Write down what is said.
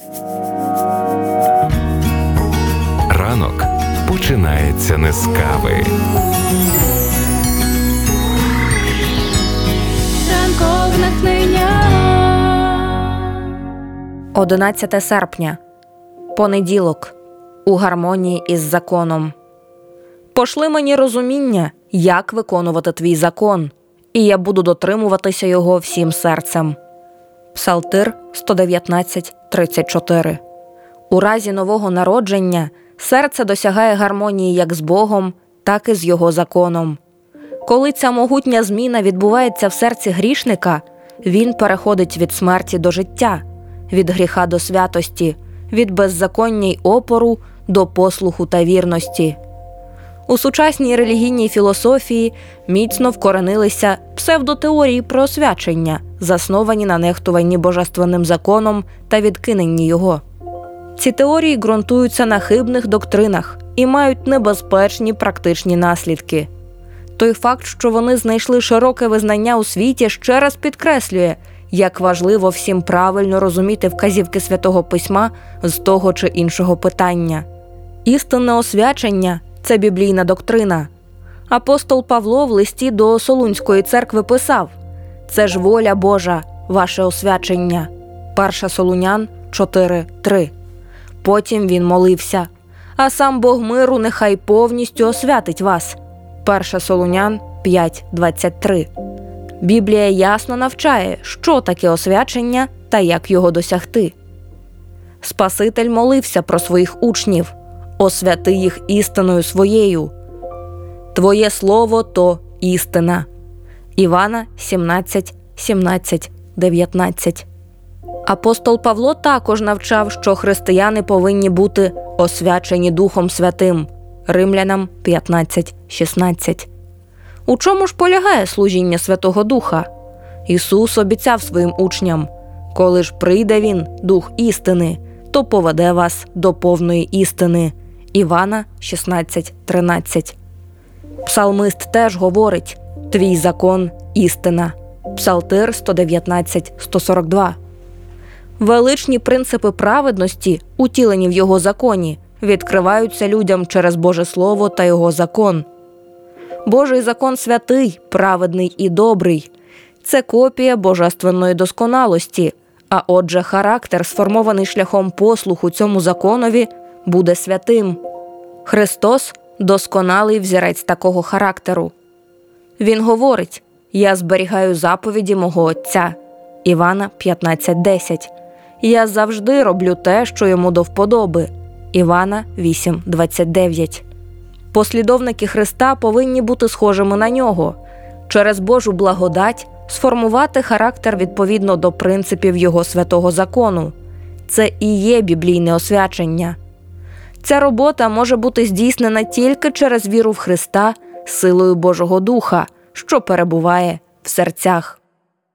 Ранок починається не з кави. Ранкове натхнення. 11 серпня. Понеділок. У гармонії із законом. Пошли мені розуміння, як виконувати твій закон, і я буду дотримуватися його всім серцем. Псалтир 119:34. У разі нового народження серце досягає гармонії як з Богом, так і з його законом. Коли ця могутня зміна відбувається в серці грішника, він переходить від смерті до життя, від гріха до святості, від беззаконня й опору до послуху та вірності. У сучасній релігійній філософії міцно вкоренилися псевдотеорії про освячення, засновані на нехтуванні божественним законом та відкиненні його. Ці теорії ґрунтуються на хибних доктринах і мають небезпечні практичні наслідки. Той факт, що вони знайшли широке визнання у світі, ще раз підкреслює, як важливо всім правильно розуміти вказівки Святого Письма з того чи іншого питання. Істинне освячення – це біблійна доктрина. Апостол Павло в листі до Солунської церкви писав: «Це ж воля Божа, ваше освячення». 1 Солунян 4:3. Потім він молився: «А сам Бог миру нехай повністю освятить вас». 1 Солунян 5:23. Біблія ясно навчає, що таке освячення та як його досягти. Спаситель молився про своїх учнів: «Освяти їх істиною своєю. Твоє слово – то істина». Івана 17:17-19. Апостол Павло також навчав, що християни повинні бути освячені Духом Святим. Римлянам 15:16. У чому ж полягає служіння Святого Духа? Ісус обіцяв своїм учням: «Коли ж прийде Він, Дух істини, то поведе вас до повної істини». Івана 16:13. Псалмист теж говорить: «Твій закон – істина». Псалтир 119:142. Величні принципи праведності, утілені в його законі, відкриваються людям через Боже Слово та його закон. Божий закон святий, праведний і добрий. Це копія божественної досконалості, а отже характер, сформований шляхом послуху цьому законові, буде святим. Христос – досконалий взірець такого характеру. Він говорить: «Я зберігаю заповіді мого Отця». Івана 15:10. «Я завжди роблю те, що йому до вподоби». Івана 8:29. Послідовники Христа повинні бути схожими на нього, через Божу благодать сформувати характер відповідно до принципів його святого закону. Це і є біблійне освячення. Ця робота може бути здійснена тільки через віру в Христа силою Божого Духа, що перебуває в серцях.